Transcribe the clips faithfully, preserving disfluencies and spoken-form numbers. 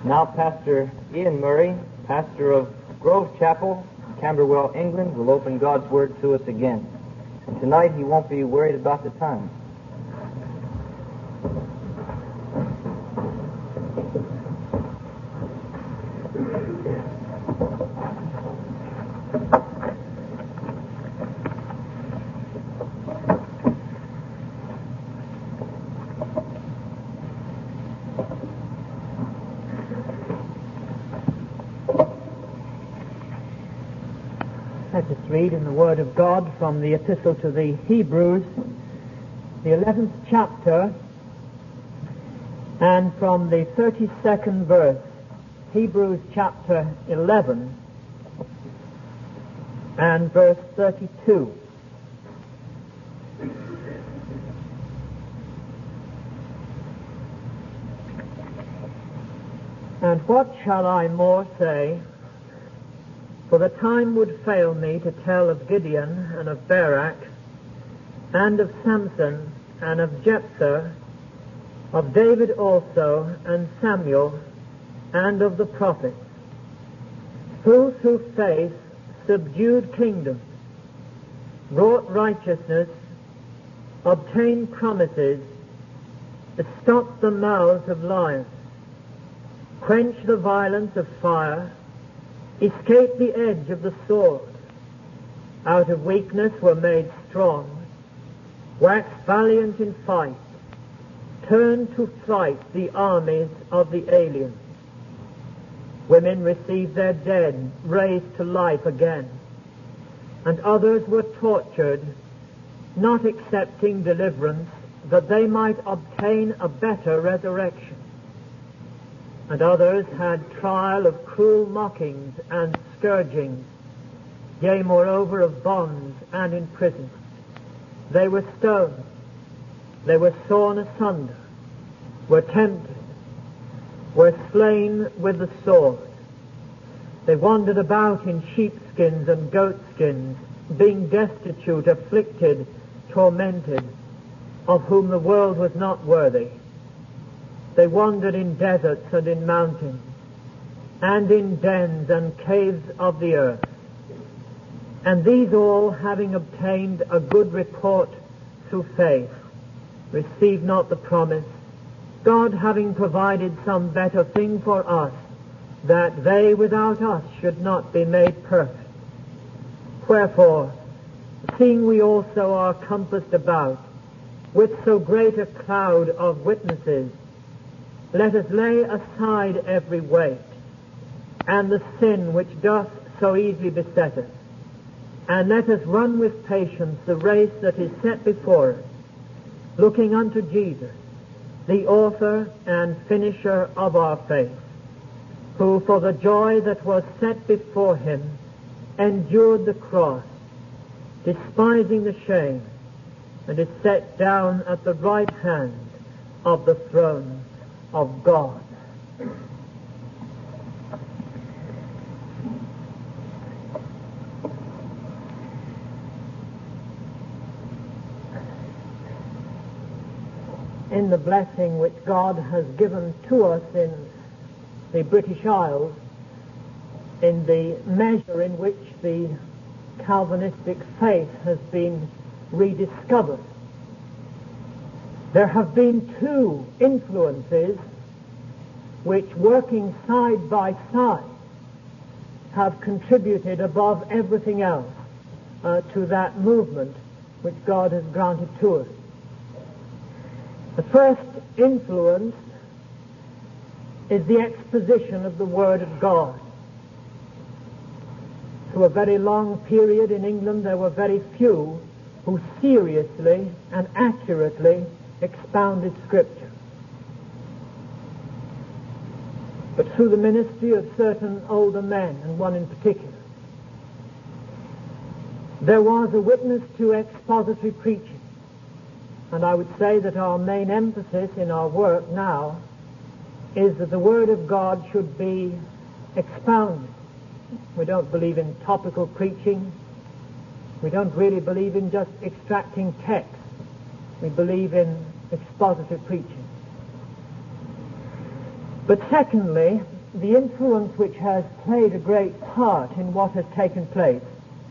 Now Pastor Ian Murray, pastor of Grove Chapel, Camberwell, England, will open God's Word to us again. And tonight he won't be worried about the time. Let us read in the Word of God from the Epistle to the Hebrews, the eleventh chapter, and from the thirty-second verse, Hebrews chapter eleven, and verse thirty-two. And what shall I more say? For the time would fail me to tell of Gideon and of Barak, and of Samson and of Jephthah, of David also and Samuel, and of the prophets, who through faith subdued kingdoms, wrought righteousness, obtained promises, stopped the mouths of lions, quenched the violence of fire, escaped the edge of the sword, out of weakness were made strong, waxed valiant in fight, turned to flight the armies of the aliens. Women received their dead raised to life again, and others were tortured, not accepting deliverance, that they might obtain a better resurrection. And others had trial of cruel mockings and scourgings, yea, moreover, of bonds and imprisonment. They were stoned, they were sawn asunder, were tempted, were slain with the sword. They wandered about in sheepskins and goatskins, being destitute, afflicted, tormented, of whom the world was not worthy. They wandered in deserts and in mountains, and in dens and caves of the earth. And these all, having obtained a good report through faith, received not the promise, God having provided some better thing for us, that they without us should not be made perfect. Wherefore, seeing we also are compassed about with so great a cloud of witnesses, let us lay aside every weight, and the sin which doth so easily beset us, and let us run with patience the race that is set before us, looking unto Jesus, the author and finisher of our faith, who for the joy that was set before him endured the cross, despising the shame, and is set down at the right hand of the throne of God. In the blessing which God has given to us in the British Isles, in the measure in which the Calvinistic faith has been rediscovered, there have been two influences which, working side by side, have contributed above everything else uh, to that movement which God has granted to us. The first influence is the exposition of the Word of God. Through a very long period in England, there were very few who seriously and accurately expounded Scripture. But through the ministry of certain older men, and one in particular, there was a witness to expository preaching. And I would say that our main emphasis in our work now is that the Word of God should be expounded. We don't believe in topical preaching. We don't really believe in just extracting text. We believe in expositive preaching. But secondly, the influence which has played a great part in what has taken place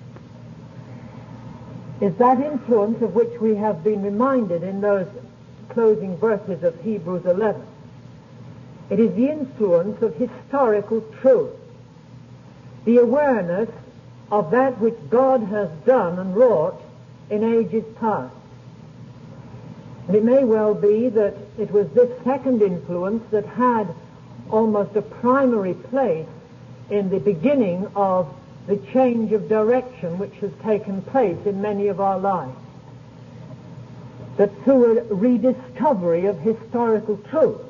is that influence of which we have been reminded in those closing verses of Hebrews eleven. It is the influence of historical truth, the awareness of that which God has done and wrought in ages past. And it may well be that it was this second influence that had almost a primary place in the beginning of the change of direction which has taken place in many of our lives. That through a rediscovery of historical truth,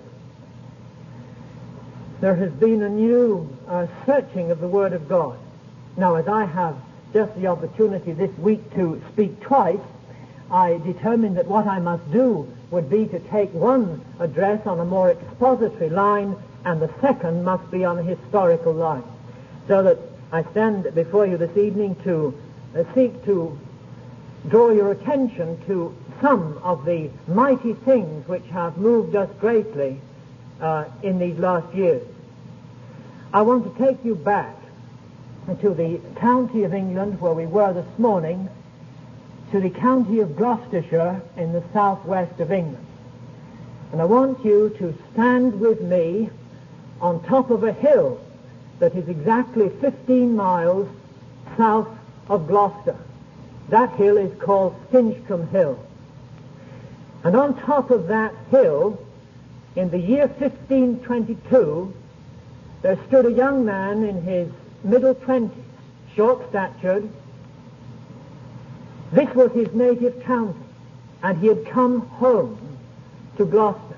there has been a new uh, searching of the Word of God. Now, as I have just the opportunity this week to speak twice, I determined that what I must do would be to take one address on a more expository line, and the second must be on a historical line. So that I stand before you this evening to uh, seek to draw your attention to some of the mighty things which have moved us greatly uh, in these last years. I want to take you back to the county of England where we were this morning, to the county of Gloucestershire in the southwest of England. And I want you to stand with me on top of a hill that is exactly fifteen miles south of Gloucester. That hill is called Stinchcombe Hill. And on top of that hill, in the year fifteen twenty-two, there stood a young man in his middle twenties, short-statured. This was his native county, and he had come home to Gloucester.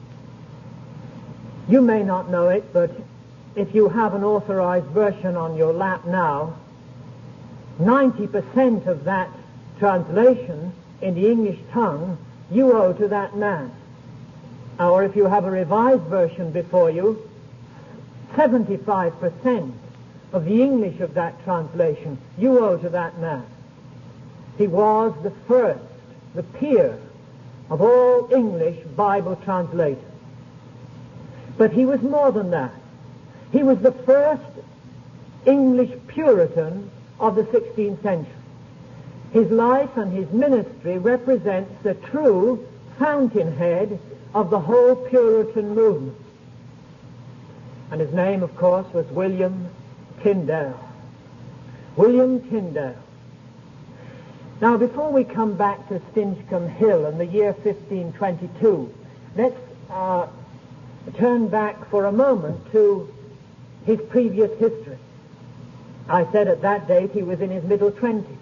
You may not know it, but if you have an authorized version on your lap now, ninety percent of that translation in the English tongue you owe to that man. Or if you have a revised version before you, seventy-five percent of the English of that translation you owe to that man. He was the first, the peer of all English Bible translators. But he was more than that. He was the first English Puritan of the sixteenth century. His life and his ministry represents the true fountainhead of the whole Puritan movement. And his name, of course, was William Tyndale. William Tyndale. Now, before we come back to Stinchcombe Hill in the year fifteen twenty-two, let's uh, turn back for a moment to his previous history. I said at that date he was in his middle twenties.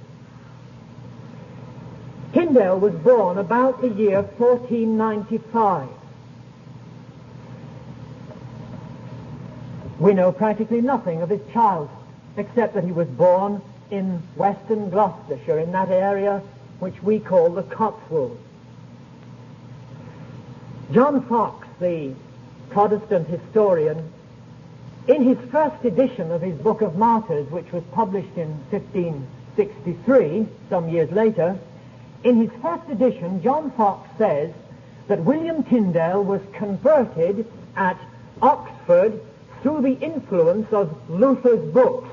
Tyndale was born about the year fourteen ninety-five. We know practically nothing of his childhood, except that he was born in western Gloucestershire, in that area which we call the Cotswolds. John Foxe, the Protestant historian, in his first edition of his Book of Martyrs, which was published in fifteen sixty-three, some years later, in his first edition, John Foxe says that William Tyndale was converted at Oxford through the influence of Luther's books.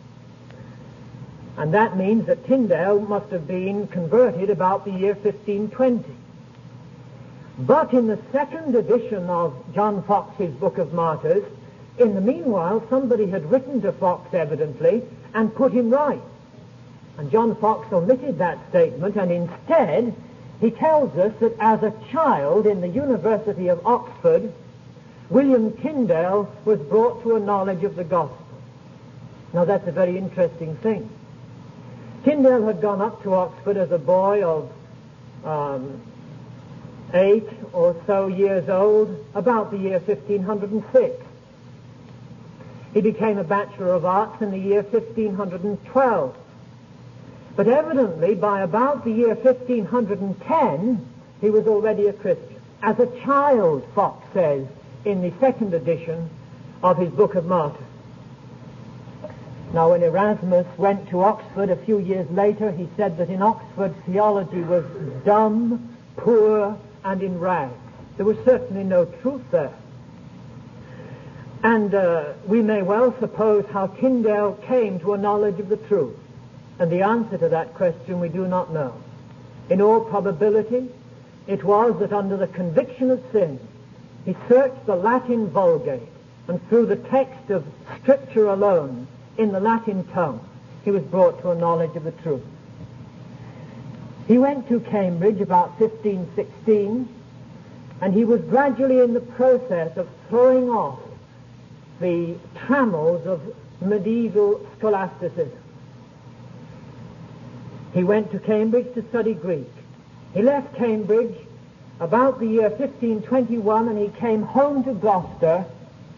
And that means that Tyndale must have been converted about the year fifteen twenty. But in the second edition of John Foxe's Book of Martyrs, in the meanwhile, somebody had written to Foxe, evidently, and put him right. And John Foxe omitted that statement, and instead he tells us that as a child in the University of Oxford, William Tyndale was brought to a knowledge of the gospel. Now that's a very interesting thing. Tyndale had gone up to Oxford as a boy of um, eight or so years old, about the year fifteen oh six. He became a Bachelor of Arts in the year fifteen twelve. But evidently, by about the year fifteen ten, he was already a Christian. As a child, Foxe says in the second edition of his Book of Martyrs. Now, when Erasmus went to Oxford a few years later, he said that in Oxford theology was dumb, poor, and in rags. There was certainly no truth there. And uh, we may well suppose how Tyndale came to a knowledge of the truth. And the answer to that question we do not know. In all probability, it was that under the conviction of sin, he searched the Latin Vulgate, and through the text of Scripture alone, in the Latin tongue, he was brought to a knowledge of the truth. He went to Cambridge about fifteen sixteen, and he was gradually in the process of throwing off the trammels of medieval scholasticism. He went to Cambridge to study Greek. He left Cambridge about the year fifteen twenty-one, and he came home to Gloucester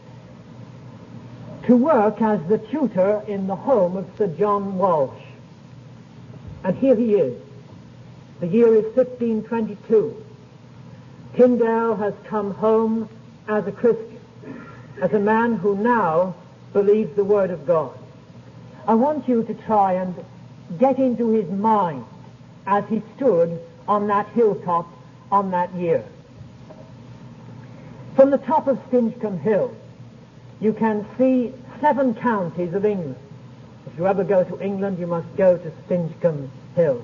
to work as the tutor in the home of Sir John Walsh. And here he is. The year is fifteen twenty-two. Tyndale has come home as a Christian, as a man who now believes the Word of God. I want you to try and get into his mind as he stood on that hilltop on that year. From the top of Stinchcombe Hill, you can see seven counties of England. If you ever go to England, you must go to Stinchcombe Hill.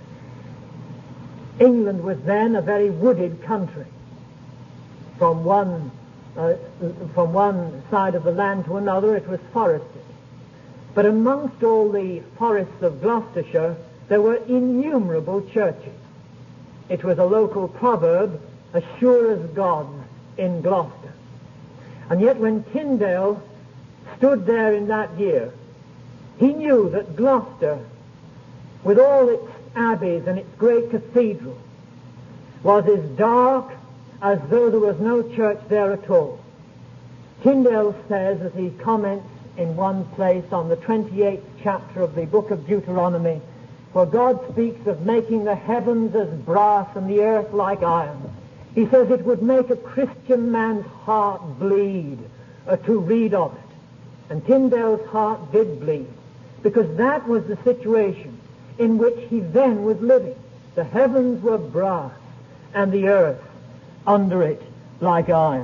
England was then a very wooded country. From one, uh, from one side of the land to another, it was forested. But amongst all the forests of Gloucestershire, there were innumerable churches. It was a local proverb, as sure as God in Gloucester. And yet when Tyndale stood there in that year, he knew that Gloucester, with all its abbeys and its great cathedral, was as dark as though there was no church there at all. Tyndale says, as he comments in one place on the twenty-eighth chapter of the book of Deuteronomy, for God speaks of making the heavens as brass and the earth like iron. He says it would make a Christian man's heart bleed uh, to read of it. And Tyndale's heart did bleed, because that was the situation in which he then was living. The heavens were brass and the earth under it like iron.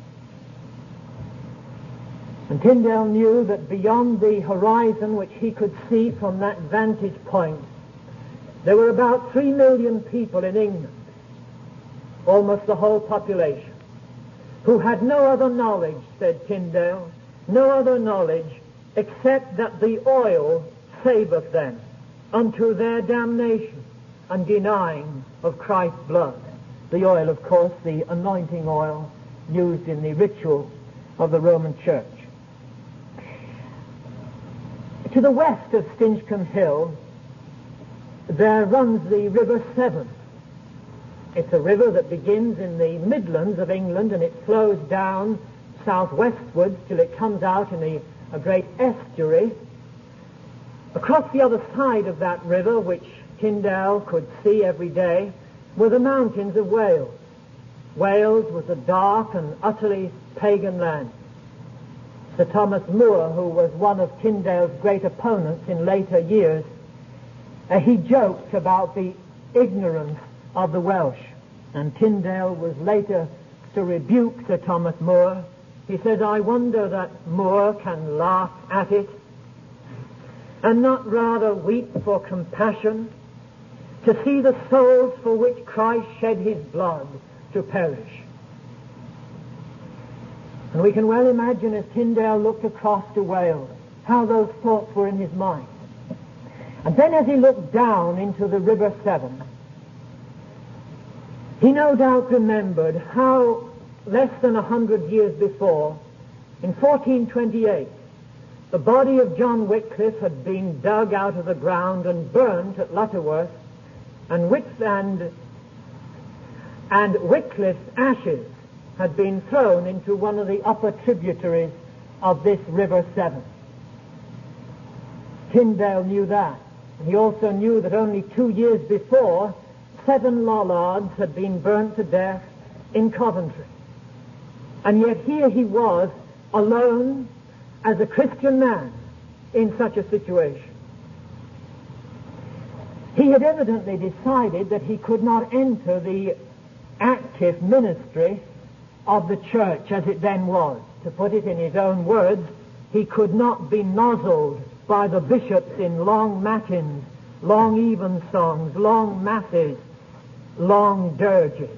And Tyndale knew that beyond the horizon which he could see from that vantage point, there were about three million people in England, almost the whole population, who had no other knowledge, said Tyndale, no other knowledge except that the oil saveth them unto their damnation and denying of Christ's blood. The oil, of course, the anointing oil used in the ritual of the Roman Church. To the west of Stinchcombe Hill, there runs the River Severn. It's a river that begins in the Midlands of England, and it flows down southwestwards till it comes out in a, a great estuary. Across the other side of that river, which Tyndale could see every day, were the mountains of Wales. Wales was a dark and utterly pagan land. Sir Thomas More, who was one of Tyndale's great opponents in later years, uh, he joked about the ignorance of the Welsh. And Tyndale was later to rebuke Sir Thomas More. He says, I wonder that More can laugh at it and not rather weep for compassion to see the souls for which Christ shed his blood to perish. And we can well imagine, as Tyndale looked across to Wales, how those thoughts were in his mind. And then as he looked down into the River Severn, he no doubt remembered how less than a hundred years before, in fourteen twenty-eight, the body of John Wycliffe had been dug out of the ground and burnt at Lutterworth, and, Wyc- and, and Wycliffe's ashes had been thrown into one of the upper tributaries of this River Severn. Tyndale knew that. He also knew that only two years before, seven Lollards had been burnt to death in Coventry. And yet here he was, alone as a Christian man in such a situation. He had evidently decided that he could not enter the active ministry of the church as it then was. to put it in his own words, he could not be nozzled by the bishops in long matins, long evensongs, long masses, long dirges.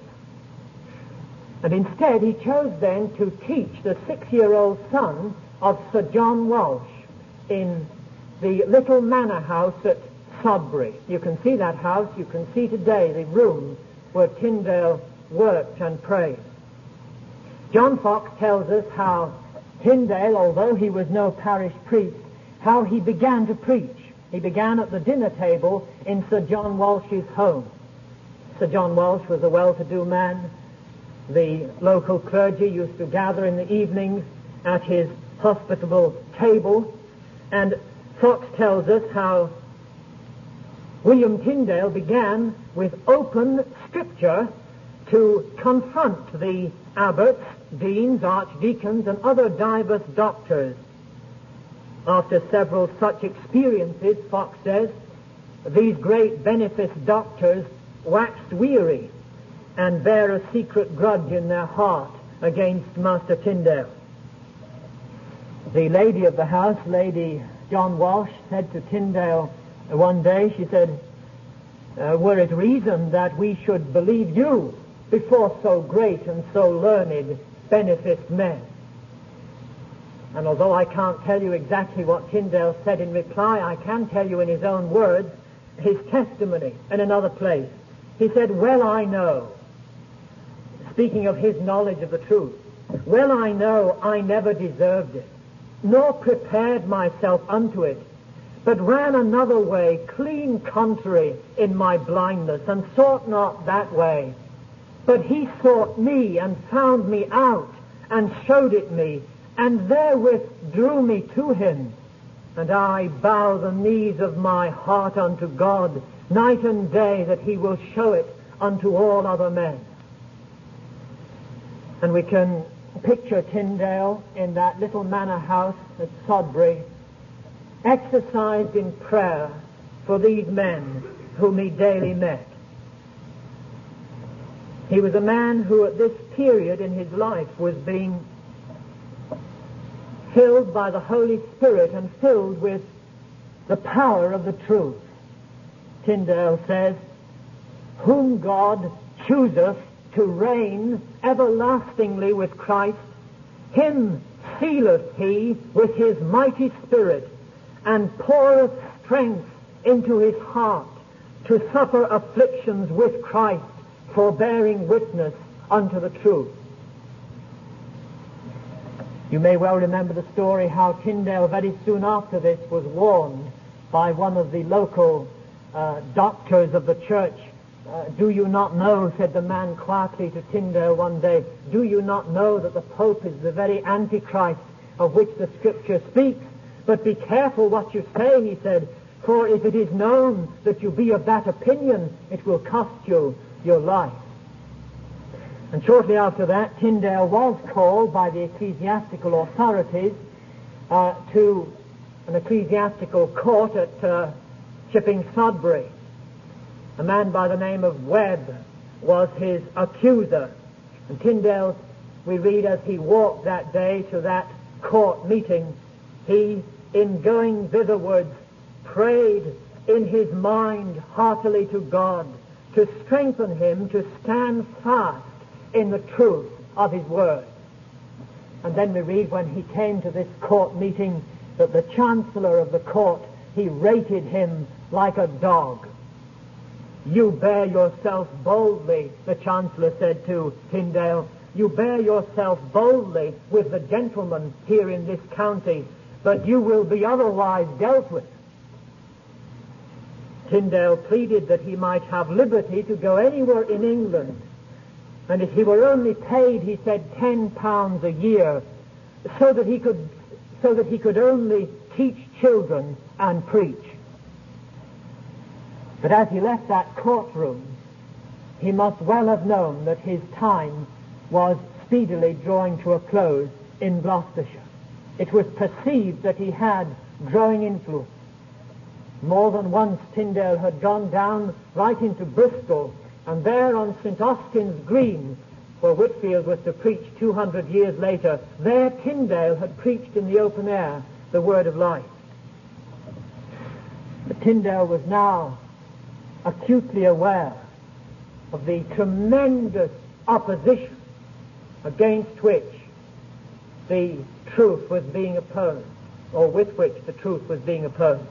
And instead he chose then to teach the six-year-old son of Sir John Walsh in the little manor house at Sodbury. You can see that house, you can see today the room where Tyndale worked and prayed. John Foxe tells us how Tyndale, although he was no parish priest, how he began to preach. He began at the dinner table in Sir John Walsh's home. Sir John Walsh was a well-to-do man. The local clergy used to gather in the evenings at his hospitable table, and Foxe tells us how William Tyndale began with open scripture to confront the abbots, deans, archdeacons, and other divers doctors. After several such experiences, Foxe says, these great benefice doctors waxed weary and bear a secret grudge in their heart against Master Tyndale. The lady of the house, Lady John Walsh, said to Tyndale one day, she said, uh, were it reason that we should believe you before so great and so learned beneficed men? And although I can't tell you exactly what Tyndale said in reply, I can tell you in his own words his testimony in another place. He said, well, I know, speaking of his knowledge of the truth, well, I know I never deserved it, nor prepared myself unto it, but ran another way, clean contrary in my blindness, and sought not that way. But he sought me and found me out, and showed it me, and therewith drew me to him. And I bow the knees of my heart unto God, night and day, that he will show it unto all other men. And we can picture Tyndale in that little manor house at Sodbury, exercised in prayer for these men whom he daily met. He was a man who at this period in his life was being filled by the Holy Spirit and filled with the power of the truth. Tyndale says, whom God chooseth to reign everlastingly with Christ, him sealeth he with his mighty Spirit, and poureth strength into his heart to suffer afflictions with Christ, for bearing witness unto the truth. You may well remember the story how Tyndale very soon after this was warned by one of the local uh, doctors of the church. Uh, do you not know, said the man quietly to Tyndale one day, do you not know that the Pope is the very Antichrist of which the Scripture speaks? But be careful what you say, he said, for if it is known that you be of that opinion, it will cost you your life. And shortly after that, Tyndale was called by the ecclesiastical authorities uh, to an ecclesiastical court at uh, Chipping Sodbury. A man by the name of Webb was his accuser. And Tyndale, we read, as he walked that day to that court meeting, he, in going thitherwards, prayed in his mind heartily to God to strengthen him to stand fast in the truth of his word. And then we read, when he came to this court meeting, that the chancellor of the court, he rated him like a dog. You bear yourself boldly, the chancellor said to Tyndale, you bear yourself boldly with the gentlemen here in this county, but you will be otherwise dealt with. Tyndale pleaded that he might have liberty to go anywhere in England, and if he were only paid, he said, ten pounds a year, so that he could, so that he could only teach children and preach. But as he left that courtroom, he must well have known that his time was speedily drawing to a close in Gloucestershire. It was perceived that he had growing influence. More than once Tyndale had gone down right into Bristol, and there on Saint Austin's Green where Whitefield was to preach two hundred years later, there Tyndale had preached in the open air the word of life. But Tyndale was now acutely aware of the tremendous opposition against which the truth was being opposed, or with which the truth was being opposed.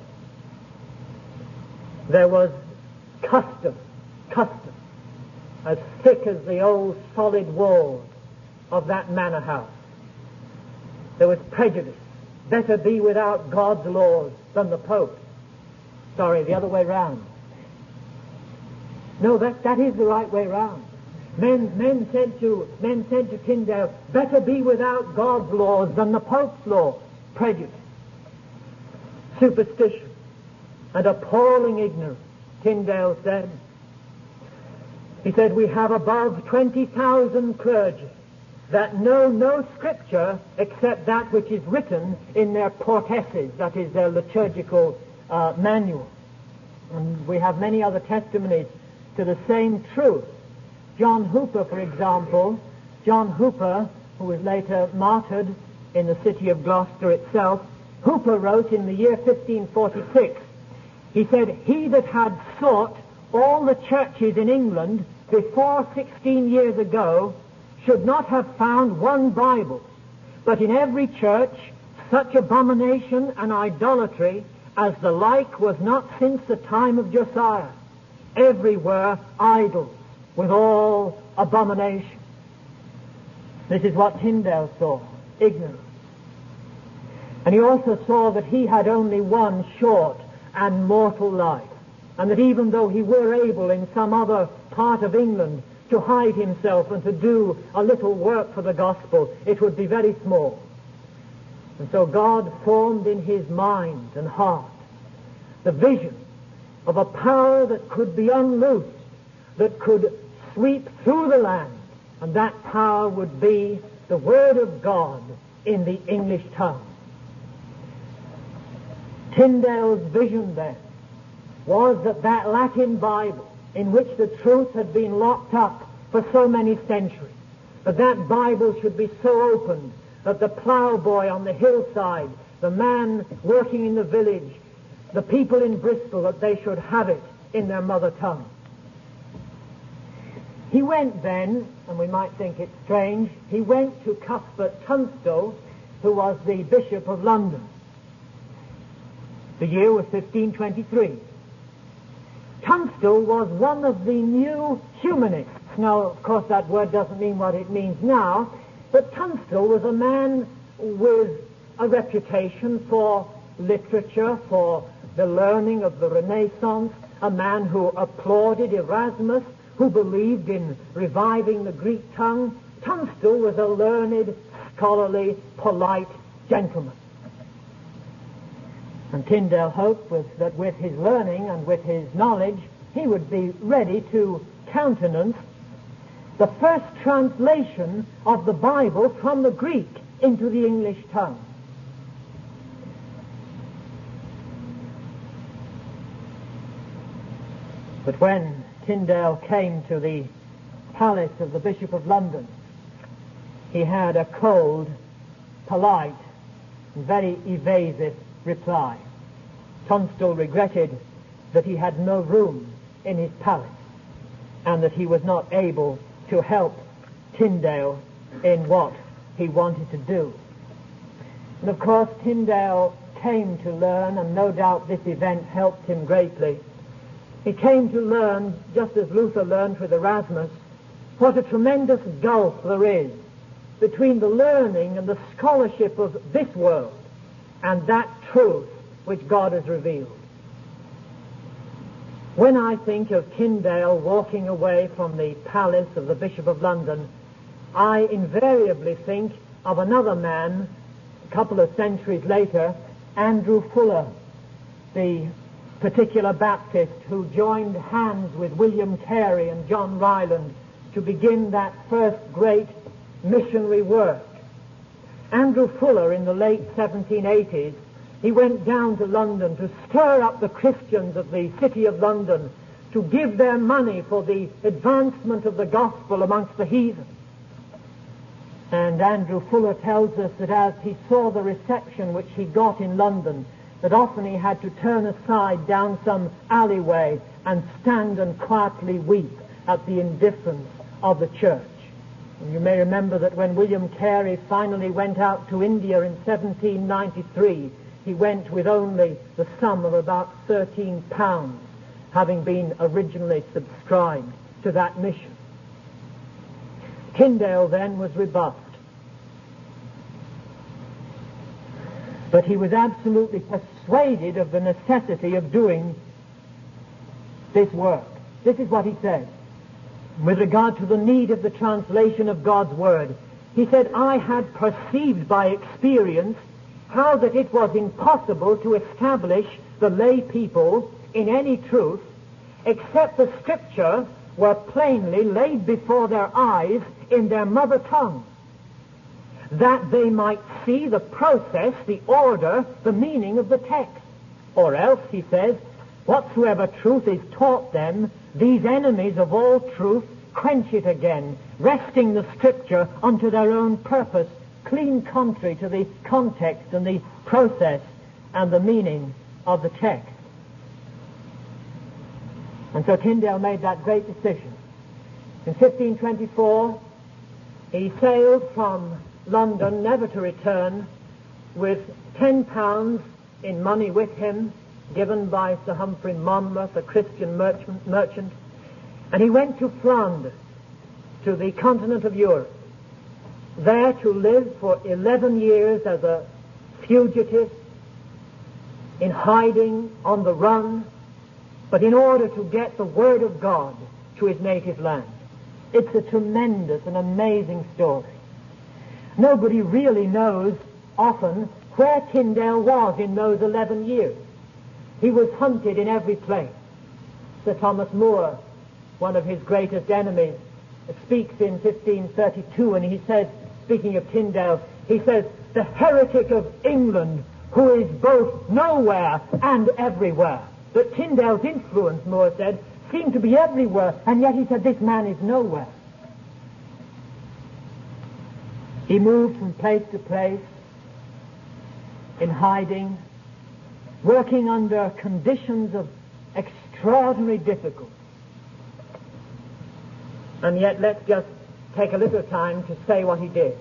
There was custom, custom, as thick as the old solid walls of that manor house. There was prejudice. Better be without God's laws than the Pope. Sorry, the other way round. No, that, that is the right way round. Men, men said to, men said to Tyndale, better be without God's laws than the Pope's laws. Prejudice, superstition, and appalling ignorance. Tyndale said, he said, we have above twenty thousand clergy that know no scripture except that which is written in their portesses, that is their liturgical uh, manual. And we have many other testimonies to the same truth. John Hooper, for example, John Hooper, who was later martyred in the city of Gloucester itself, Hooper wrote in the year fifteen forty-six, he said, he that had sought all the churches in England before sixteen years ago should not have found one Bible, but in every church such abomination and idolatry as the like was not since the time of Josiah. Everywhere idols with all abomination. This is what Tyndale saw, ignorance. And he also saw that he had only one short and mortal life, and that even though he were able in some other part of England to hide himself and to do a little work for the gospel, it would be very small. And so God formed in his mind and heart the vision of a power that could be unloosed, that could sweep through the land, and that power would be the Word of God in the English tongue. Tyndale's vision then was that that Latin Bible, in which the truth had been locked up for so many centuries, that that Bible should be so opened that the ploughboy on the hillside, the man working in the village, the people in Bristol, that they should have it in their mother tongue. He went then, and we might think it strange, he went to Cuthbert Tunstall, who was the Bishop of London. The year was fifteen twenty-three. Tunstall was one of the new humanists. Now, of course, that word doesn't mean what it means now, but Tunstall was a man with a reputation for literature, for the learning of the Renaissance, a man who applauded Erasmus, who believed in reviving the Greek tongue. Tunstall was a learned, scholarly, polite gentleman. And Tyndale hoped was that with his learning and with his knowledge, he would be ready to countenance the first translation of the Bible from the Greek into the English tongue. But when Tyndale came to the palace of the Bishop of London, he had a cold, polite, and very evasive reply. Tunstall regretted that he had no room in his palace and that he was not able to help Tyndale in what he wanted to do. And of course Tyndale came to learn, and no doubt this event helped him greatly. He came to learn, just as Luther learned with Erasmus, what a tremendous gulf there is between the learning and the scholarship of this world and that truth which God has revealed. When I think of Tyndale walking away from the palace of the Bishop of London, I invariably think of another man, a couple of centuries later, Andrew Fuller, the particular Baptist who joined hands with William Carey and John Ryland to begin that first great missionary work. Andrew Fuller, in the late seventeen eighties, he went down to London to stir up the Christians of the city of London to give their money for the advancement of the gospel amongst the heathen. And Andrew Fuller tells us that as he saw the reception which he got in London, that often he had to turn aside down some alleyway and stand and quietly weep at the indifference of the church. And you may remember that when William Carey finally went out to India in seventeen ninety-three, he went with only the sum of about thirteen pounds, having been originally subscribed to that mission. Tyndale then was rebuffed. But he was absolutely persuaded of the necessity of doing this work. This is what he said. With regard to the need of the translation of God's Word, he said, I had perceived by experience how that it was impossible to establish the lay people in any truth except the Scripture were plainly laid before their eyes in their mother tongue, that they might see the process, the order, the meaning of the text. Or else, he says, whatsoever truth is taught them, these enemies of all truth quench it again, wresting the Scripture unto their own purpose, clean contrary to the context and the process and the meaning of the text. And so Tyndale made that great decision. In fifteen twenty-four, he sailed from London, never to return, with ten pounds in money with him, given by Sir Humphrey Monmouth, a Christian merchant, merchant, and he went to Flanders, to the continent of Europe, there to live for eleven years as a fugitive, in hiding, on the run, but in order to get the Word of God to his native land. It's a tremendous and amazing story. Nobody really knows often where Tyndale was in those eleven years. He was hunted in every place. Sir Thomas More, one of his greatest enemies, speaks in fifteen thirty-two, and he says, speaking of Tyndale, he says, the heretic of England who is both nowhere and everywhere. But Tyndale's influence, More said, seemed to be everywhere, and yet he said, this man is nowhere. He moved from place to place in hiding, working under conditions of extraordinary difficulty. And yet let's just take a little time to say what he did.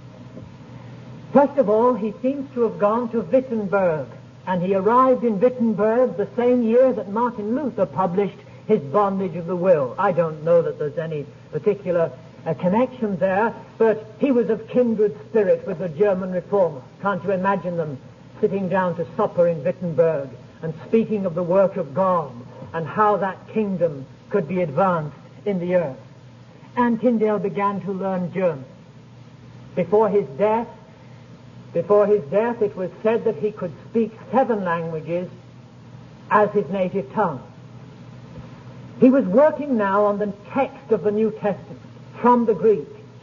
First of all, he seems to have gone to Wittenberg, and he arrived in Wittenberg the same year that Martin Luther published his Bondage of the Will. I don't know that there's any particular uh, connection there, but he was of kindred spirit with the German reformer. Can't you imagine them sitting down to supper in Wittenberg and speaking of the work of God and how that kingdom could be advanced in the earth? And Tyndale began to learn German. Before his death, before his death, it was said that he could speak seven languages as his native tongue. He was working now on the text of the New Testament from the Greek.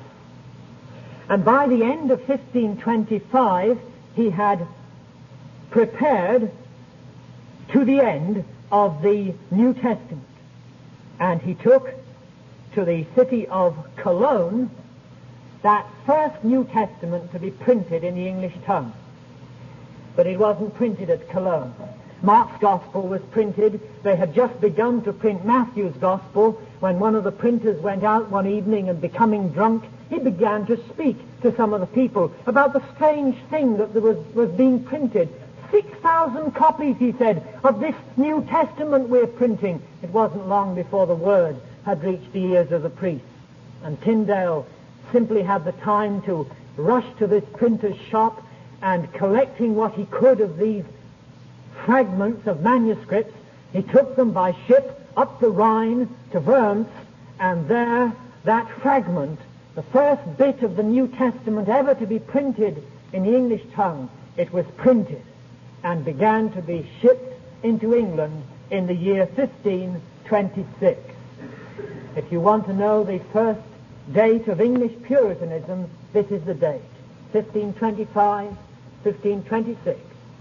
And by the end of fifteen twenty-five, he had prepared to the end of the New Testament. And he took to the city of Cologne that first New Testament to be printed in the English tongue. But it wasn't printed at Cologne. Mark's Gospel was printed. They had just begun to print Matthew's Gospel when one of the printers went out one evening and, becoming drunk, he began to speak to some of the people about the strange thing that there was, was being printed. Six thousand copies, he said, of this New Testament we're printing. It wasn't long before the word had reached the ears of the priests. And Tyndale simply had the time to rush to this printer's shop and, collecting what he could of these fragments of manuscripts, he took them by ship up the Rhine to Worms, and there that fragment, the first bit of the New Testament ever to be printed in the English tongue, it was printed and began to be shipped into England in the year fifteen twenty-six. If you want to know the first date of English Puritanism, this is the date, fifteen twenty-five, fifteen twenty-six.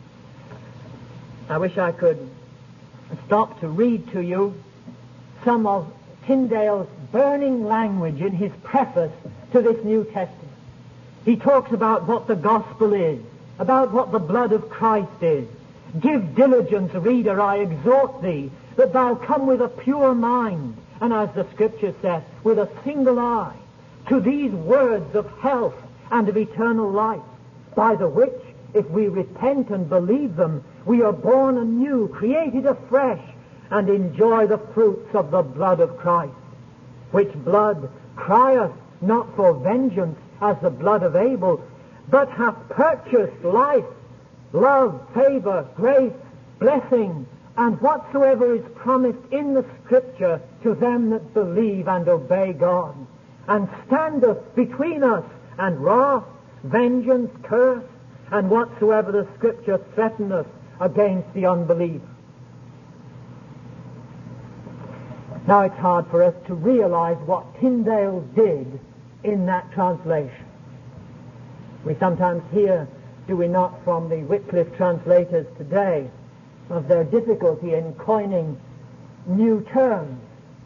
I wish I could stop to read to you some of Tyndale's burning language in his preface to this New Testament. He talks about what the gospel is, about what the blood of Christ is. Give diligence, reader, I exhort thee, that thou come with a pure mind, and as the Scripture says, with a single eye, to these words of health and of eternal life, by the which, if we repent and believe them, we are born anew, created afresh, and enjoy the fruits of the blood of Christ, which blood crieth not for vengeance as the blood of Abel, but hath purchased life, love, favor, grace, blessing, and whatsoever is promised in the Scripture to them that believe and obey God, and standeth between us and wrath, vengeance, curse, and whatsoever the Scripture threateneth against the unbeliever. Now it's hard for us to realize what Tyndale did in that translation. We sometimes hear, do we not, from the Wycliffe translators today, of their difficulty in coining new terms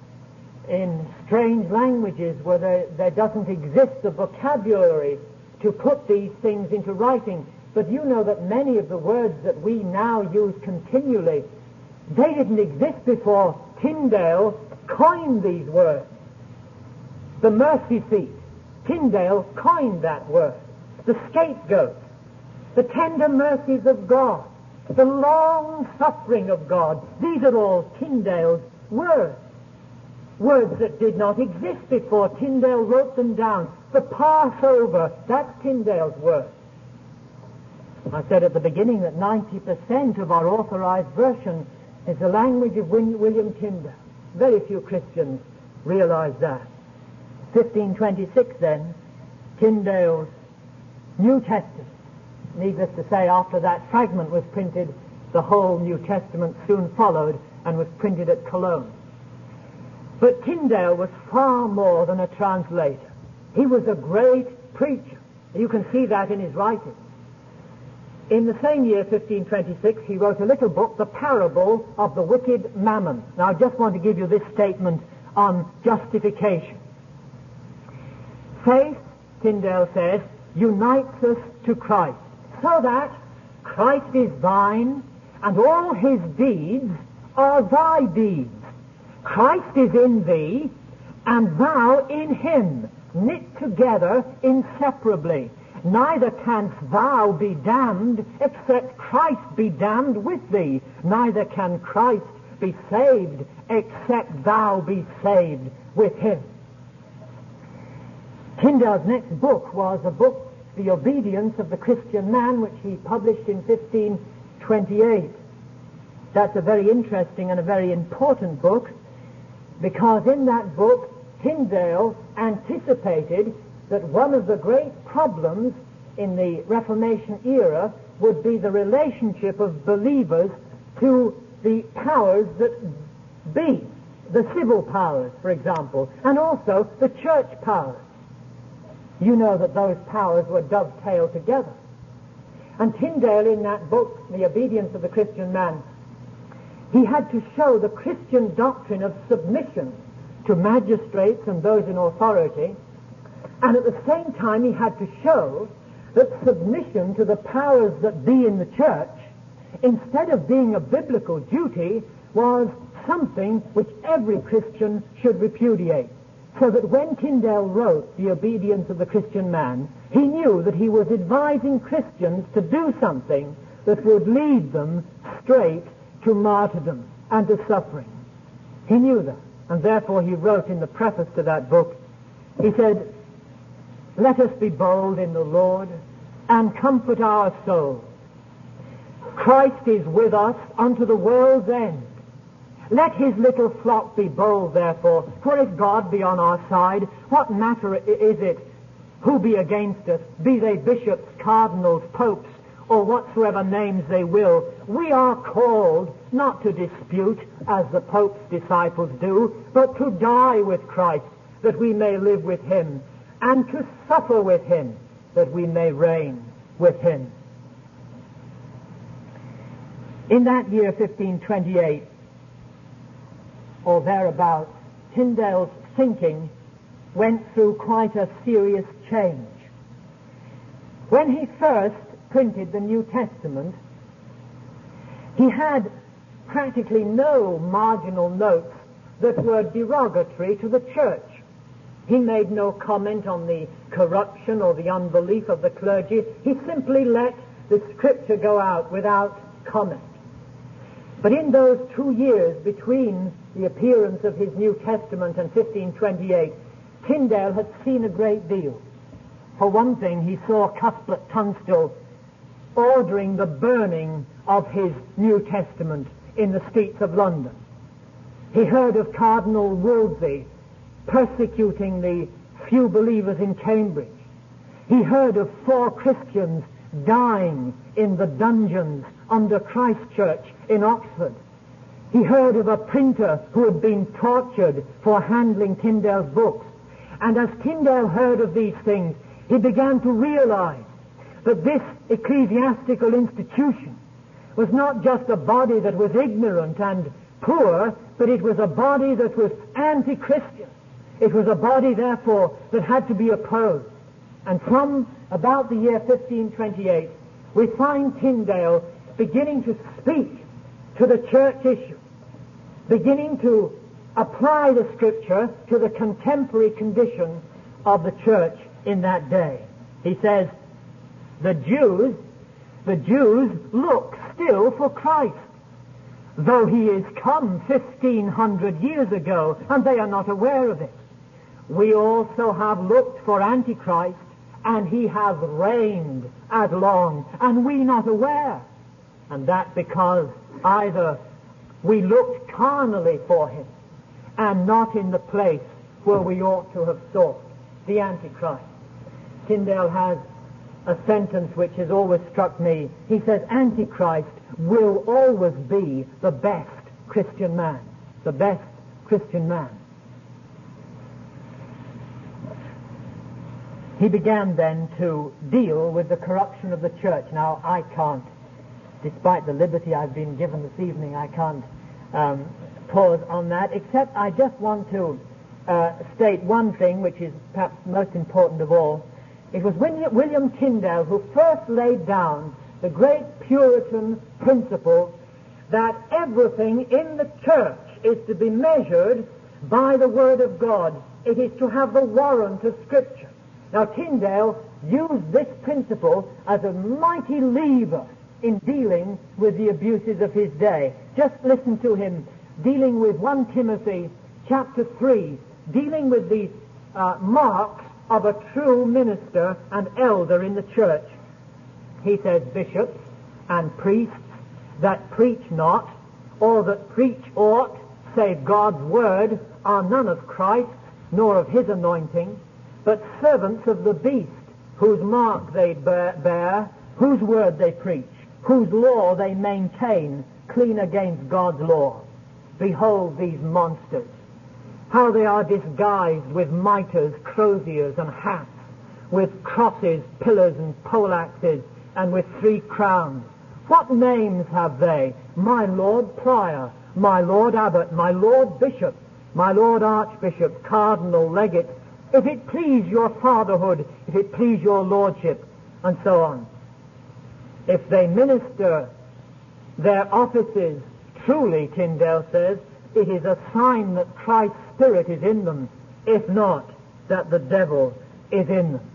in strange languages where there, there doesn't exist the vocabulary to put these things into writing. But you know that many of the words that we now use continually, they didn't exist before Tyndale coined these words. The mercy seat, Tyndale coined that word. The scapegoat, the tender mercies of God, the long suffering of God, these are all Tyndale's words. Words that did not exist before. Tyndale wrote them down. The Passover, that's Tyndale's word. I said at the beginning that ninety percent of our authorized version is the language of William Tyndale. Very few Christians realize that. fifteen twenty-six then, Tyndale's New Testament. Needless to say, after that fragment was printed, the whole New Testament soon followed and was printed at Cologne. But Tyndale was far more than a translator. He was a great preacher. You can see that in his writings. In the same year, fifteen twenty-six, he wrote a little book, The Parable of the Wicked Mammon. Now, I just want to give you this statement on justification. Faith, Tyndale says, unites us to Christ, so that Christ is thine, and all his deeds are thy deeds. Christ is in thee, and thou in him, knit together inseparably. Neither canst thou be damned except Christ be damned with thee. Neither can Christ be saved except thou be saved with him. Tyndale's next book was a book, The Obedience of the Christian Man, which he published in fifteen twenty-eight. That's a very interesting and a very important book, because in that book, Tyndale anticipated that one of the great problems in the Reformation era would be the relationship of believers to the powers that be, the civil powers, for example, and also the church powers. You know that those powers were dovetailed together. And Tyndale, in that book, The Obedience of the Christian Man, he had to show the Christian doctrine of submission to magistrates and those in authority, and at the same time he had to show that submission to the powers that be in the church, instead of being a biblical duty, was something which every Christian should repudiate. So that when Tyndale wrote The Obedience of the Christian Man, he knew that he was advising Christians to do something that would lead them straight to martyrdom and to suffering. He knew that, and therefore he wrote in the preface to that book, he said, "Let us be bold in the Lord and comfort our souls. Christ is with us unto the world's end. Let his little flock be bold, therefore, for if God be on our side, what matter is it who be against us, be they bishops, cardinals, popes, or whatsoever names they will? We are called not to dispute, as the Pope's disciples do, but to die with Christ, that we may live with him, and to suffer with him, that we may reign with him." In that year, fifteen twenty-eight, or thereabouts, Tyndale's thinking went through quite a serious change. When he first printed the New Testament, he had practically no marginal notes that were derogatory to the church. He made no comment on the corruption or the unbelief of the clergy. He simply let the Scripture go out without comment. But in those two years between the appearance of his New Testament and fifteen twenty-eight, Tyndale had seen a great deal. For one thing, he saw Cuthbert Tunstall ordering the burning of his New Testament in the streets of London. He heard of Cardinal Wolsey persecuting the few believers in Cambridge. He heard of four Christians dying in the dungeons under Christ Church in Oxford. He heard of a printer who had been tortured for handling Tyndale's books. And as Tyndale heard of these things, he began to realize that this ecclesiastical institution was not just a body that was ignorant and poor, but it was a body that was anti-Christian. It was a body, therefore, that had to be opposed. And from about the year fifteen twenty-eight, we find Tyndale beginning to speak to the church issue, beginning to apply the Scripture to the contemporary condition of the church in that day. He says, the Jews, the Jews look still for Christ, though he is come fifteen hundred years ago, and they are not aware of it. We also have looked for Antichrist, and he has reigned as long, and we not aware. And that because either we looked carnally for him, and not in the place where we ought to have sought the Antichrist. Tyndale has a sentence which has always struck me. He says, Antichrist will always be the best Christian man. The best Christian man. He began then to deal with the corruption of the church. Now, I can't, despite the liberty I've been given this evening, I can't um, pause on that, except I just want to uh, state one thing, which is perhaps most important of all. It was William Tyndale who first laid down the great Puritan principle that everything in the church is to be measured by the Word of God. It is to have the warrant of Scripture. Now, Tyndale used this principle as a mighty lever in dealing with the abuses of his day. Just listen to him dealing with First Timothy chapter three, dealing with the uh, marks of a true minister and elder in the church. He says, bishops and priests that preach not, or that preach aught, save God's word, are none of Christ, nor of his anointing, but servants of the beast, whose mark they bear, bear, whose word they preach, whose law they maintain, clean against God's law. Behold these monsters, how they are disguised with mitres, croziers, and hats, with crosses, pillars, and poleaxes, and with three crowns. What names have they? My Lord Prior, my Lord Abbot, my Lord Bishop, my Lord Archbishop, Cardinal, Legate, if it please your fatherhood, if it please your lordship, and so on. If they minister their offices truly, Tyndale says, it is a sign that Christ's Spirit is in them, if not, that the devil is in them.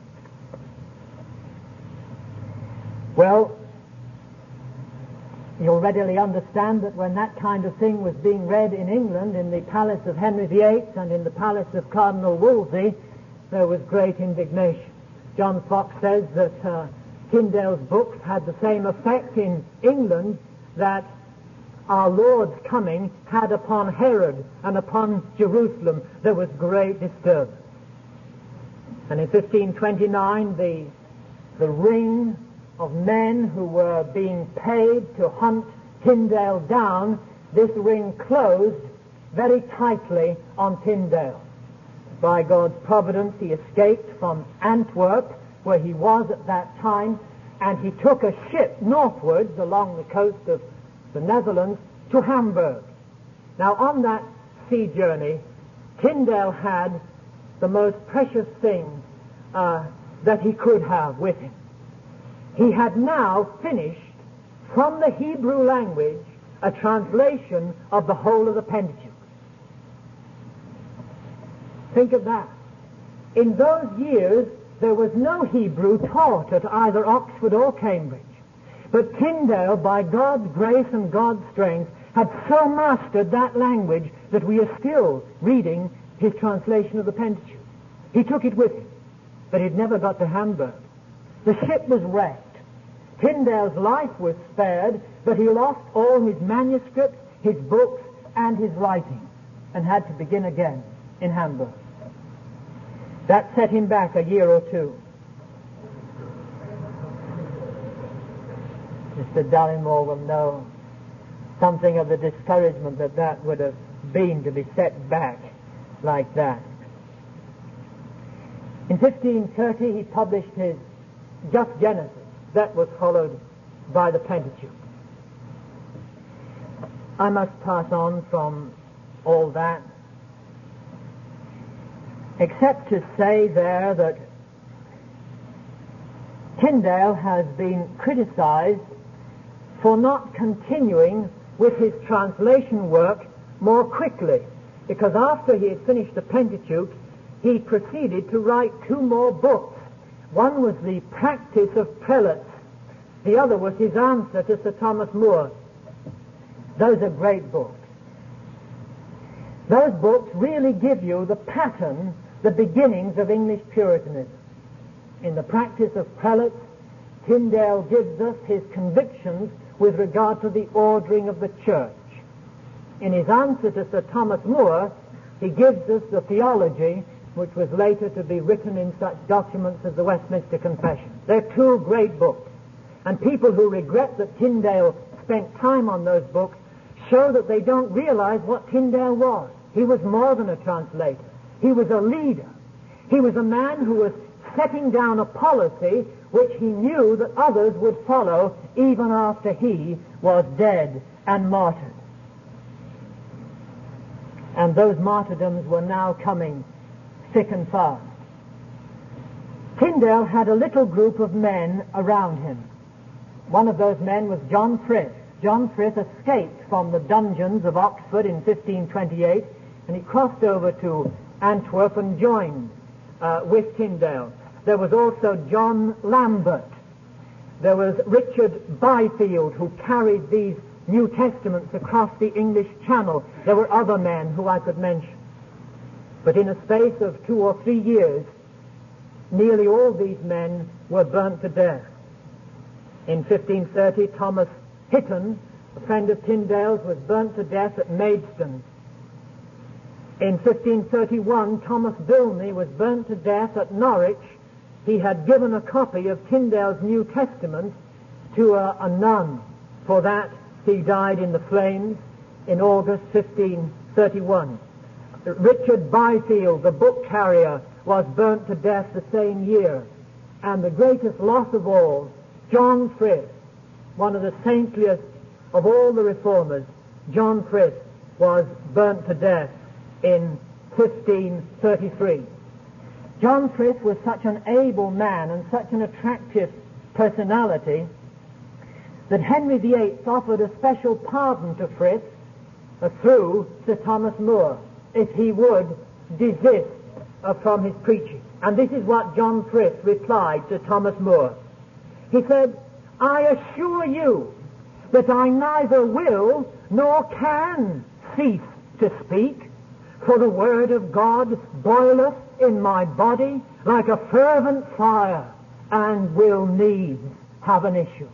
Well, you'll readily understand that when that kind of thing was being read in England, in the palace of Henry the Eighth and in the palace of Cardinal Wolsey, there was great indignation. John Fox says that uh, Tyndale's books had the same effect in England that our Lord's coming had upon Herod and upon Jerusalem. There was great disturbance. And in fifteen twenty-nine, the, the ring of men who were being paid to hunt Tyndale down, this ring closed very tightly on Tyndale. By God's providence, he escaped from Antwerp, where he was at that time, and he took a ship northwards along the coast of the Netherlands to Hamburg. Now, on that sea journey, Tyndale had the most precious thing uh, that he could have with him. He had now finished from the Hebrew language a translation of the whole of the Pentateuch. Think of that. In those years, there was no Hebrew taught at either Oxford or Cambridge. But Tyndale, by God's grace and God's strength, had so mastered that language that we are still reading his translation of the Pentateuch. He took it with him, but he'd never got to Hamburg. The ship was wrecked. Tyndale's life was spared, but he lost all his manuscripts, his books, and his writings, and had to begin again in Hamburg. That set him back a year or two. Mister Dallimore will know something of the discouragement that that would have been, to be set back like that. In fifteen thirty, he published his Just Genesis. That was followed by the Pentateuch. I must pass on from all that, except to say there that Tyndale has been criticized for not continuing with his translation work more quickly, because after he had finished the Pentateuch, he proceeded to write two more books. One was the Practice of Prelates. The other was his answer to Sir Thomas More. Those are great books. Those books really give you the pattern, the beginnings of English Puritanism. In the Practice of Prelates, Tyndale gives us his convictions with regard to the ordering of the church. In his answer to Sir Thomas More, he gives us the theology which was later to be written in such documents as the Westminster Confession. They're two great books. And people who regret that Tyndale spent time on those books show that they don't realize what Tyndale was. He was more than a translator. He was a leader. He was a man who was setting down a policy which he knew that others would follow even after he was dead and martyred. And those martyrdoms were now coming thick and fast. Tyndale had a little group of men around him. One of those men was John Frith. John Frith escaped from the dungeons of Oxford in fifteen twenty-eight, and he crossed over to Antwerp and joined uh, with Tyndale. There was also John Lambert. There was Richard Byfield, who carried these New Testaments across the English Channel. There were other men who I could mention. But in a space of two or three years, nearly all these men were burnt to death. In fifteen thirty, Thomas Hitton, a friend of Tyndale's, was burnt to death at Maidstone. In fifteen thirty-one, Thomas Bilney was burnt to death at Norwich. He had given a copy of Tyndale's New Testament to a, a nun. For that, he died in the flames in August fifteen thirty-one. Richard Byfield, the book carrier, was burnt to death the same year. And the greatest loss of all, John Frith, one of the saintliest of all the reformers, John Frith, was burnt to death in fifteen thirty-three. John Frith was such an able man and such an attractive personality that Henry the Eighth offered a special pardon to Frith uh, through Sir Thomas More if he would desist uh, from his preaching. And this is what John Frith replied to Thomas More. He said, "I assure you that I neither will nor can cease to speak, for the word of God boileth in my body like a fervent fire, and will needs have an issue."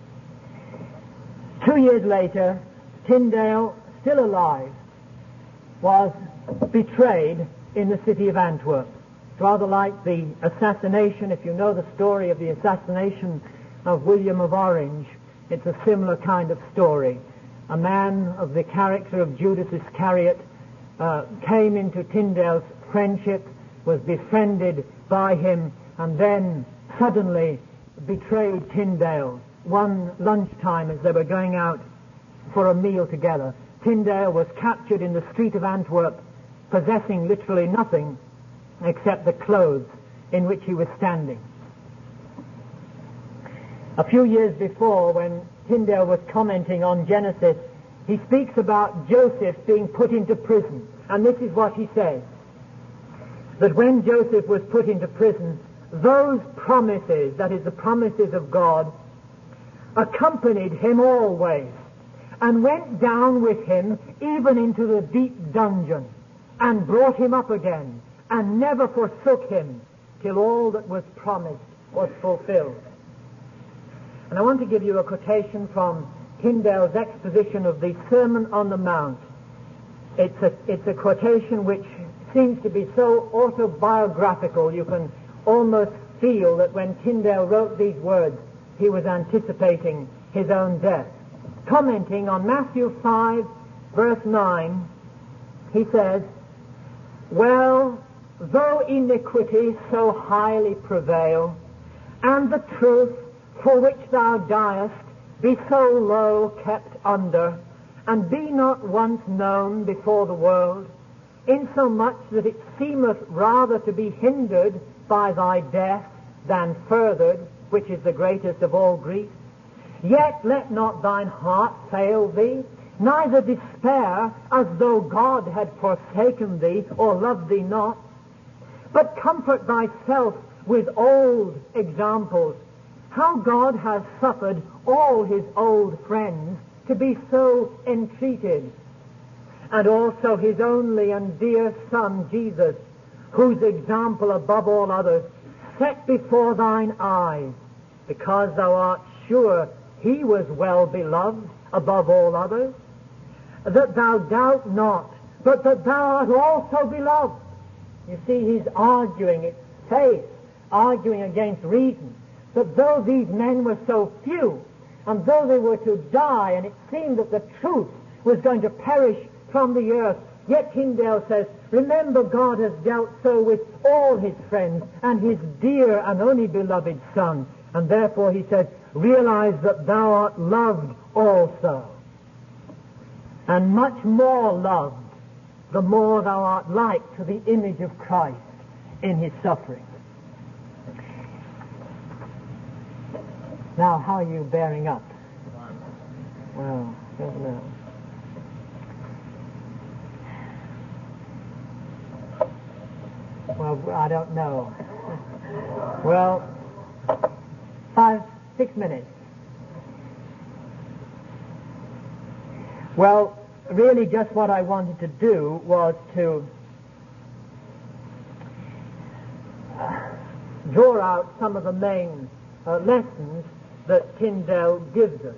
Two years later, Tyndale, still alive, was betrayed in the city of Antwerp. It's rather like the assassination, if you know the story of the assassination of William of Orange. It's a similar kind of story. A man of the character of Judas Iscariot uh, came into Tyndale's friendship, was befriended by him, and then suddenly betrayed Tyndale. One lunchtime as they were going out for a meal together, Tyndale was captured in the street of Antwerp, possessing literally nothing except the clothes in which he was standing. A few years before, when Tyndale was commenting on Genesis, he speaks about Joseph being put into prison. And this is what he says, that when Joseph was put into prison, those promises, that is the promises of God, accompanied him always and went down with him even into the deep dungeon and brought him up again and never forsook him till all that was promised was fulfilled. And I want to give you a quotation from Tyndale's exposition of the Sermon on the Mount. It's a, it's a quotation which seems to be so autobiographical you can almost feel that when Tyndale wrote these words, he was anticipating his own death. Commenting on Matthew five, verse nine, he says, "Well, though iniquity so highly prevail, and the truth for which thou diest be so low kept under, and be not once known before the world, insomuch that it seemeth rather to be hindered by thy death than furthered, which is the greatest of all griefs, yet let not thine heart fail thee, neither despair as though God had forsaken thee or loved thee not, but comfort thyself with old examples, how God has suffered all his old friends to be so entreated, and also his only and dear Son, Jesus, whose example above all others set before thine eyes, because thou art sure he was well beloved above all others, that thou doubt not, but that thou art also beloved." You see, he's arguing, it's faith, arguing against reason, that though these men were so few, and though they were to die, and it seemed that the truth was going to perish from the earth, yet Tyndale says, remember God has dealt so with all his friends and his dear and only beloved Son. And therefore he says, realize that thou art loved also. And much more loved, the more thou art like to the image of Christ in his suffering. Now, how are you bearing up? Well, I don't know. Well, I don't know. Well, five, six minutes. Well, really just what I wanted to do was to draw out some of the main uh, lessons that Tyndale gives us.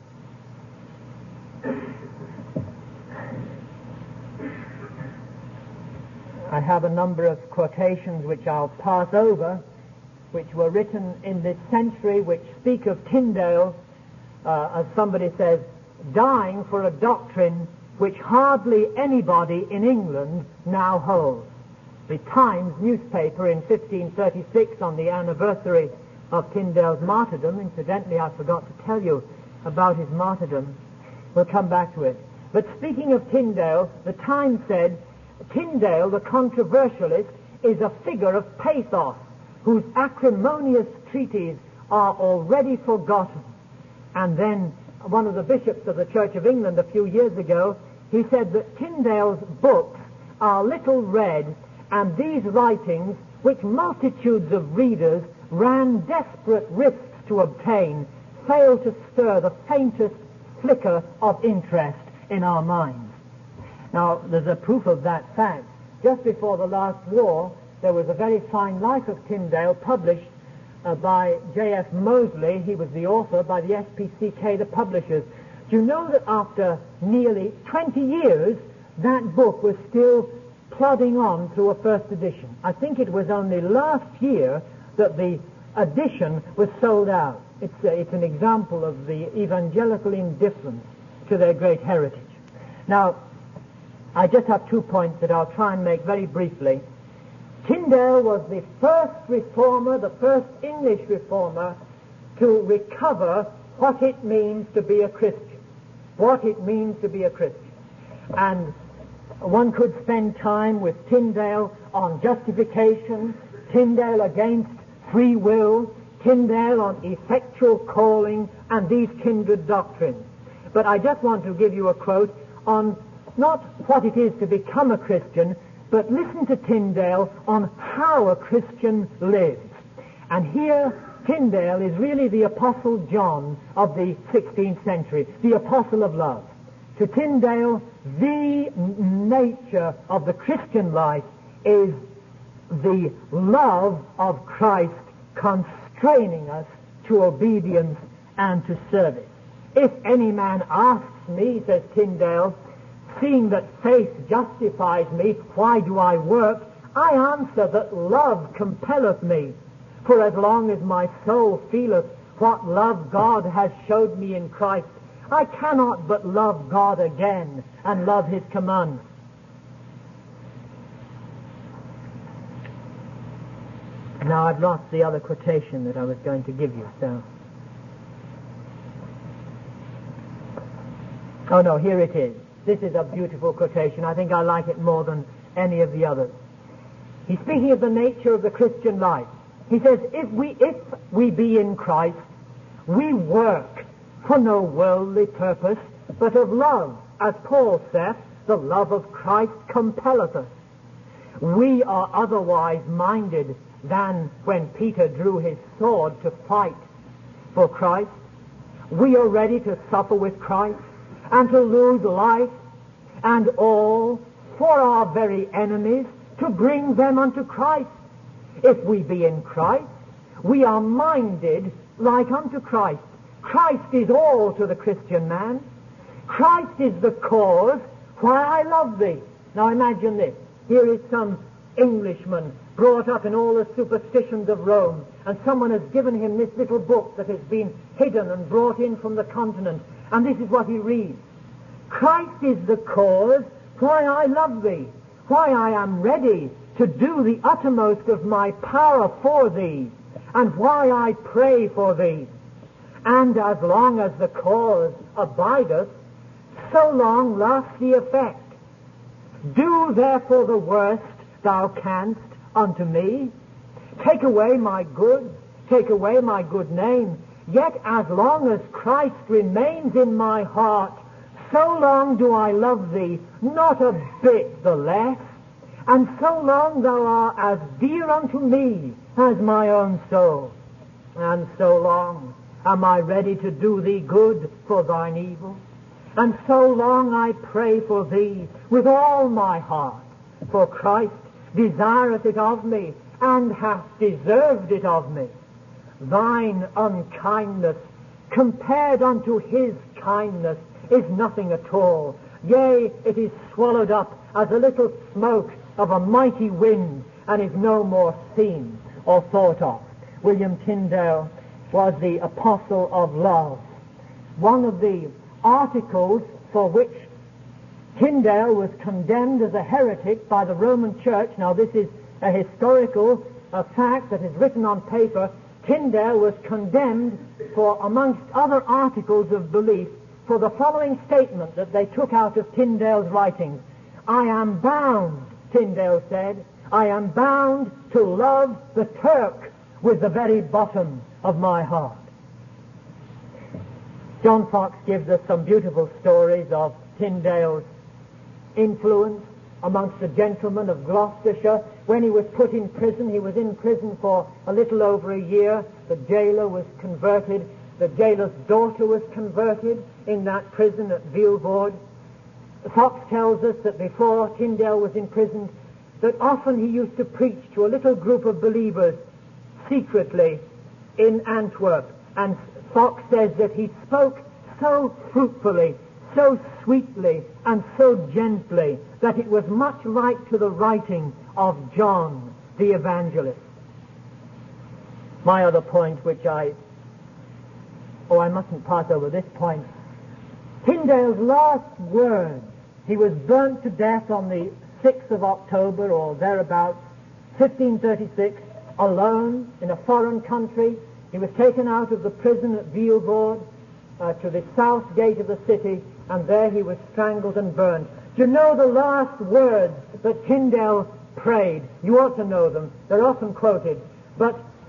I have a number of quotations which I'll pass over, which were written in this century, which speak of Tyndale, uh, as somebody says, dying for a doctrine which hardly anybody in England now holds. The Times newspaper in fifteen thirty-six, on the anniversary of Tyndale's martyrdom, incidentally I forgot to tell you about his martyrdom, we'll come back to it. But speaking of Tyndale, the Times said, Tyndale, the controversialist, is a figure of pathos, whose acrimonious treatises are already forgotten. And then one of the bishops of the Church of England a few years ago, he said that Tyndale's books are little read, and these writings, which multitudes of readers ran desperate risks to obtain, fail to stir the faintest flicker of interest in our minds. Now, there's a proof of that fact. Just before the last war, there was a very fine life of Tyndale published uh, by J F Moseley. He was the author, by the S P C K, the publishers. Do you know that after nearly twenty years, that book was still plodding on through a first edition? I think it was only last year that the edition was sold out. It's, uh, it's an example of the evangelical indifference to their great heritage. Now, I just have two points that I'll try and make very briefly. Tyndale was the first reformer, the first English reformer, to recover what it means to be a Christian. What it means to be a Christian. And one could spend time with Tyndale on justification, Tyndale against free will, Tyndale on effectual calling and these kindred doctrines. But I just want to give you a quote on not what it is to become a Christian, but listen to Tyndale on how a Christian lives. And here, Tyndale is really the Apostle John of the sixteenth century, the Apostle of Love. To Tyndale, the nature of the Christian life is the love of Christ constraining us to obedience and to service. If any man asks me, says Tyndale, seeing that faith justifies me, why do I work? I answer that love compelleth me. For as long as my soul feeleth what love God has showed me in Christ, I cannot but love God again and love His commandments. Now I've lost the other quotation that I was going to give you, so... Oh no, here it is. This is a beautiful quotation. I think I like it more than any of the others. He's speaking of the nature of the Christian life. He says, if we, if we be in Christ, we work for no worldly purpose, but of love. As Paul saith, the love of Christ compelleth us. We are otherwise minded than when Peter drew his sword to fight for Christ. We are ready to suffer with Christ and to lose life and all for our very enemies, to bring them unto Christ. If we be in Christ, we are minded like unto Christ. Christ is all to the Christian man. Christ is the cause why I love thee. Now imagine this. Here is some Englishman brought up in all the superstitions of Rome, and someone has given him this little book that has been hidden and brought in from the continent, and this is what he reads. Christ is the cause why I love thee, why I am ready to do the uttermost of my power for thee, and why I pray for thee. And as long as the cause abideth, so long lasts the effect. Do therefore the worst thou canst unto me. Take away my goods, take away my good name, yet as long as Christ remains in my heart, so long do I love thee, not a bit the less, and so long thou art as dear unto me as my own soul, and so long am I ready to do thee good for thine evil, and so long I pray for thee with all my heart, for Christ desireth it of me, and hath deserved it of me. Thine unkindness compared unto his kindness is nothing at all. Yea, it is swallowed up as a little smoke of a mighty wind, and is no more seen or thought of. William Tyndale was the apostle of love. One of the articles for which Tyndale was condemned as a heretic by the Roman Church, now this is a historical a fact that is written on paper, Tyndale was condemned for, amongst other articles of belief, for the following statement that they took out of Tyndale's writings. I am bound, Tyndale said, I am bound to love the Turk with the very bottom of my heart. John Fox gives us some beautiful stories of Tyndale's influence amongst the gentlemen of Gloucestershire. When he was put in prison, he was in prison for a little over a year. The jailer was converted. The jailer's daughter was converted in that prison at Vilvoorde. Fox tells us that before Tyndale was imprisoned, that often he used to preach to a little group of believers secretly in Antwerp. And Fox says that he spoke so fruitfully, so sweetly, and so gently that it was much like to the writing of John the Evangelist. My other point, which I... Oh, I mustn't pass over this point. Tyndale's last words, he was burnt to death on the sixth of October or thereabouts, fifteen thirty-six, alone in a foreign country. He was taken out of the prison at Vilvoorde uh, to the south gate of the city, and there he was strangled and burned. Do you know the last words that Tyndale prayed? You ought to know them. They're often quoted. But it,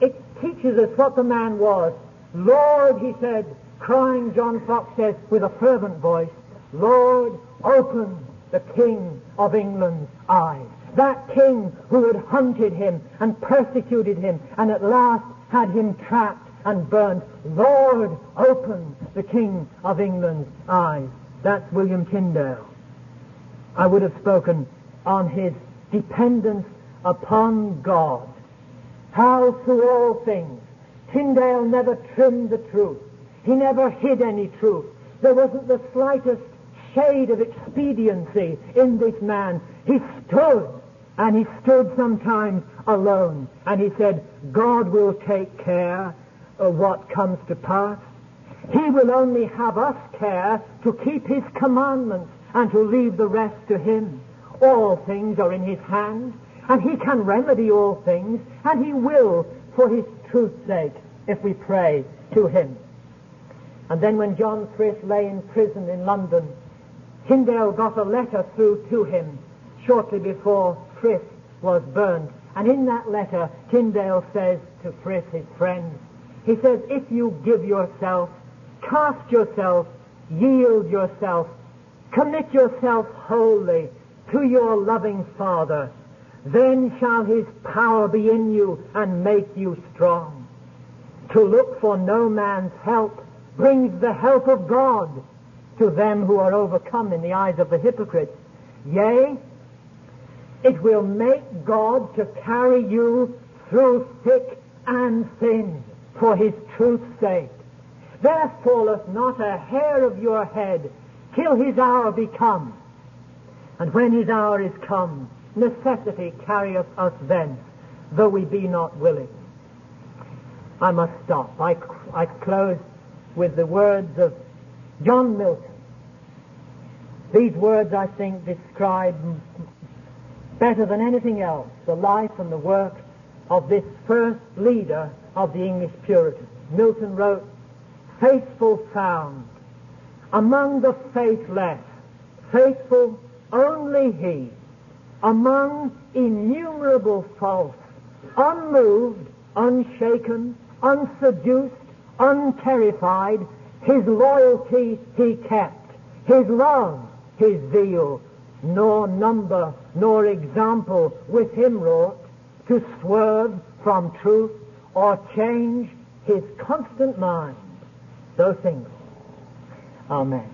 teaches us what the man was. Lord, he said, crying, John Fox says, with a fervent voice, Lord, open the King of England's eyes. That king who had hunted him and persecuted him and at last had him trapped and burned. Lord, open the King of England's eyes. That's William Tyndale. I would have spoken on his dependence upon God. How through all things Tyndale never trimmed the truth. He never hid any truth. There wasn't the slightest shade of expediency in this man. He stood, and he stood sometimes alone, and he said, God will take care of what comes to pass. He will only have us care to keep his commandments and to leave the rest to him. All things are in his hand, and he can remedy all things, and he will for his truth's sake if we pray to him. And then when John Frith lay in prison in London, Tyndale got a letter through to him shortly before Frith was burned. And in that letter, Tyndale says to Frith, his friend, he says, if you give yourself, cast yourself, yield yourself, commit yourself wholly to your loving Father, then shall his power be in you and make you strong. To look for no man's help brings the help of God to them who are overcome in the eyes of the hypocrites. Yea, it will make God to carry you through thick and thin for his truth's sake. There falleth not a hair of your head till his hour be come. And when his hour is come, necessity carrieth us thence, though we be not willing. I must stop. I, I close with the words of John Milton. These words, I think, describe better than anything else the life and the work of this first leader of the English Puritans. Milton wrote, faithful found among the faithless, faithful only he, among innumerable false, unmoved, unshaken, unseduced, unterrified, his loyalty he kept, his love, his zeal, nor number nor example with him wrought to swerve from truth or change his constant mind, though single. Amen.